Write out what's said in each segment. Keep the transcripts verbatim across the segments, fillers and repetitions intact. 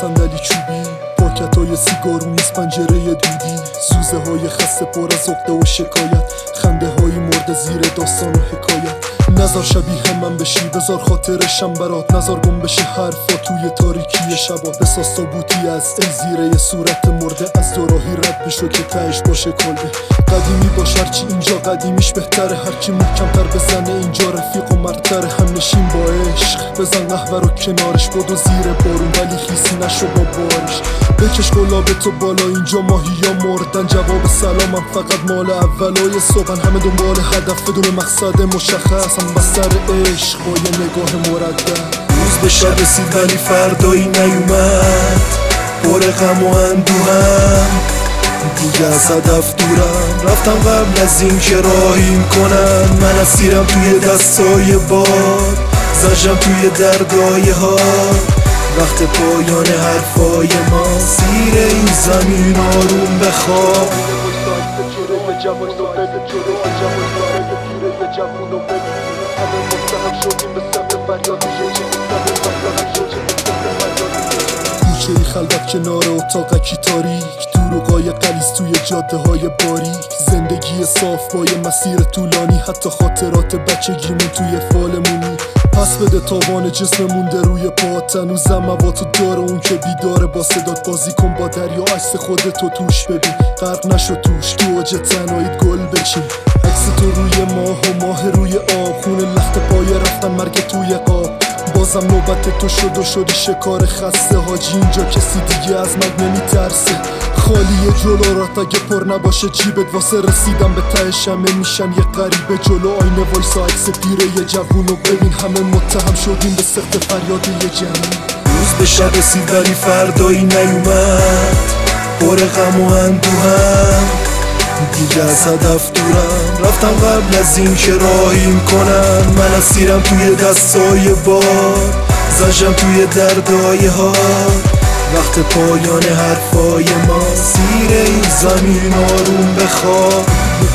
صندلی چوبی، پاکت های سیگار و میز پنجره دودی، زوزه های خسته پر از عقده و شکایت، خنده های مرده زیر داستان و حکایت. نظر شبیه من بشی، بذار خاطرشم برات، نظر گم بشه حرفا توی تاریکی شبات. بساز تابوتی از ال زیره یه صورت مرده، از دوراهی رد بشو که تهش باشه کلبه. قدیمی باش هرچی اینجا قدیمیش بهتره، هرکی محکمتر بزنه اینجا رفیق و مرتره. هم نشین با عشق، بزن قهوه رو کنارش، بدو زیر بارون ولی خیسی نشو با بارش. بکش گلابه تو بالا، اینجا ماهی ها مردن، جواب سلامم فقط مال اولای صبحن. همه دنبال هدف بدون مقصد مشخص، هم بستر عشق با یه نگاه مردد. روز به شب رسید ولی فردایی نیومد، پر غم و اندوهم دیگه از هدف دورم. رفتم قبل از این که راهیم کنن، من اسیرم توی دستای باد، زجرم توی دردای ها. وقت پایان حرفای ما، زیر این زمین آروم بخواب. کوچه ای خلوت کنار اتاقکی تاریک، دروغای قلیز توی جاده های باریک. زندگی صاف با یه مسیر طولانی، حتی خاطرات بچگیمون توی فالمونی. پس بده تاوان جسم مونده روی پات، هنوزم مواتو داره اون که بیداره. با صدات بازی کن با دریا، عکس خودتو توش ببین، غرق نشو توش، تو اوج تنهاییت گل بچین. عکس تو روی ماه و ماه روی آب، خون لخت پای رفتن مرگ توی قاب. بازم نوبت تو شد و شدی شکار خسته، حاجی اینجا کسی دیگه از مرگ نمیترسه. خالیه جلورات اگه پر نباشه جیبت، واسه رسیدن به تهش همه میشن یه غریبه. جلو آینه وایسا عکس پیره یه جوونو ببین، همه متهم شدیم به سخت فریاد یه جنین. روز به شب رسید ولی فردایی نیومد، پر غم و اندوهم دیگه از هدف دورم. رفتم قبل از این که راهیم کنن، من اسیرم توی دستای باد، زجرم توی دردای ها. وقت پایان حرفای ما، زیر این زمین آروم بخواب.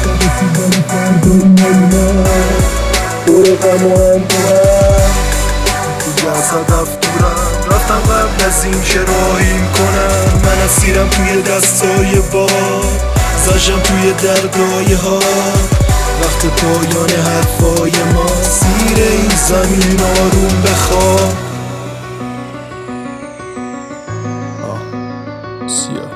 پر غم و اندوهم دیگه از هدف دورم. رفتم قبل از این که راهیم کنن، من اسیرم توی دستای باد، زجرم توی دردای ها. وقت پایان حرفای ما، زیر این زمین آروم بخواب. سیاه